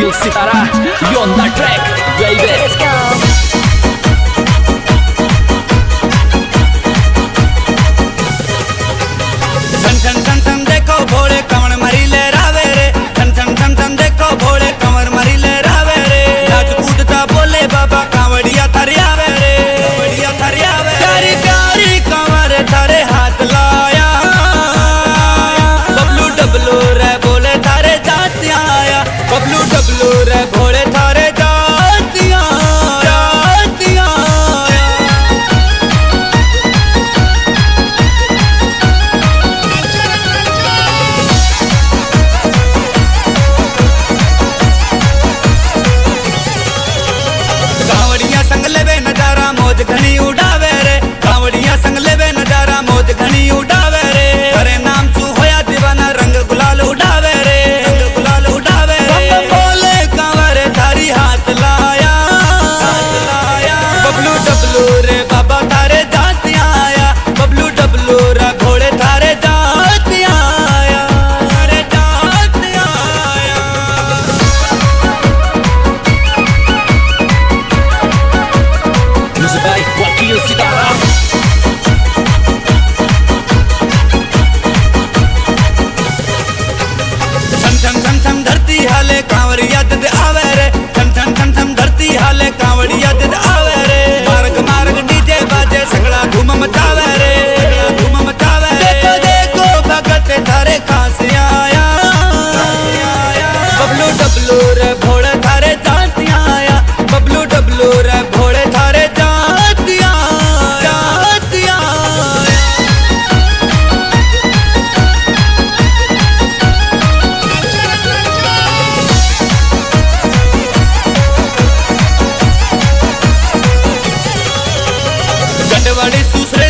Wakil Sitara, you on that track, baby. Let's go. छन छन छन छन देखो भोले कमर मरी ले रावे रे, छन छन छन छन देखो भोले कमर मरी ले रावे रे। नाच कूदता बोले बाबा कांवड़िया थारे आवे रे, कांवड़िया थारे आवे। प्यारी प्यारी कमर थारे हाथ लाया, बबलू डबलू रे बोले थारे जातिया आया, बबलू डबलू रे भोले थारे जातिया जातिया। कांवड़िया संग लेवे नजारा मौज घनी उड़ावे रे, कांवड़िया संग लेवे नजारा मौज घनी उड़ावे रे। हरे नाम सु होया दीवाना रंग गुलाल उड़ावे रे, रंग गुलाल उड़ावे रे। बोले कांवर थारी हाथ लाया, हाथ लाया। बबलू डबलू रे बाबा थारे जातिया आया, बबलू डबलू रे घोड़े थारे जातिया आया, थारे जातिया आया। Music by Wakil Sitara. छन छन छन छन धरती हाले कांवड़िया दद आवे रे, छन छन छन छन धरती हाले कांवड़िया दद आवे रे। मार्ग मार्ग डीजे बाजे सगड़ा धूम मचावे रे, सगड़ा धूम मचावे। देखो देखो भगत थारे खास आया, बबलू डबलू रे भोले थारे जातिया आया, बबलू डबलू रे भोले थारे जातिया जातिया। गंडवाड़ी सुसरे